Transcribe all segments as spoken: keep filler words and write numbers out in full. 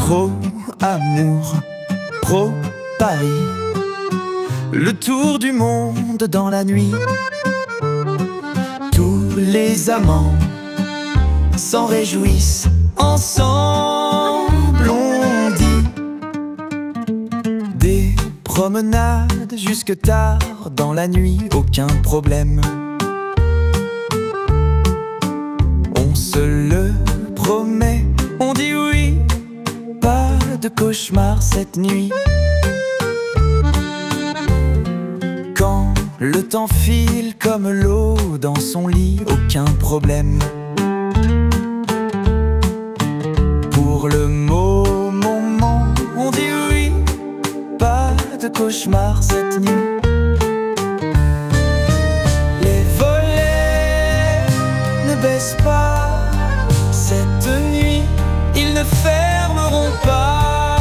Pro amour, pro Paris, le tour du monde dans la nuit. Tous les amants s'en réjouissent ensemble, on dit. Des promenades jusque tard dans la nuit, aucun problème. On se le promet, on dit oui, pas de cauchemar cette nuit. Quand le temps file comme l'eau dans son lit, aucun problème. Pour le moment, on dit oui, pas de cauchemar cette nuit. Les volets ne baissent pas cette nuit, ils ne fermeront pas.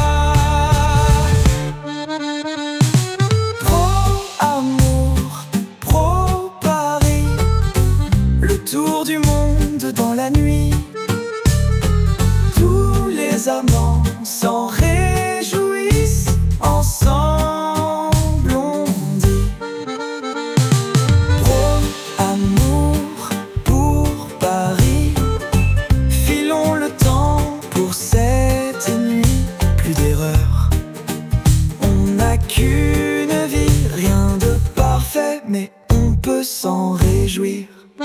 Tour du monde dans la nuit, tous les amants s'en réjouissent ensemble, on dit. Pro amour pour Paris, filons le temps pour cette nuit. Plus d'erreurs, on n'a qu'une vie, rien de parfait, mais on peut s'en réjouir.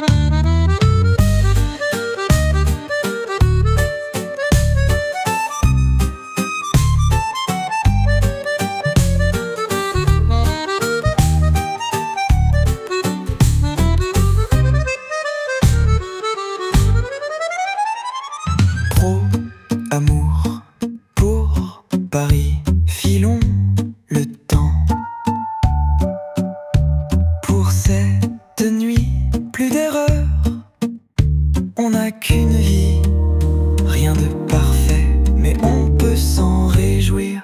Pro amour pour Paris, filons le temps pour cette nuit. Plus d'erreurs, on n'a qu'une vie, rien de parfait, mais on peut s'en réjouir.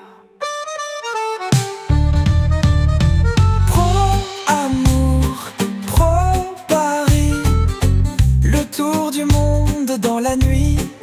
Pro amour, pro Paris, le tour du monde dans la nuit.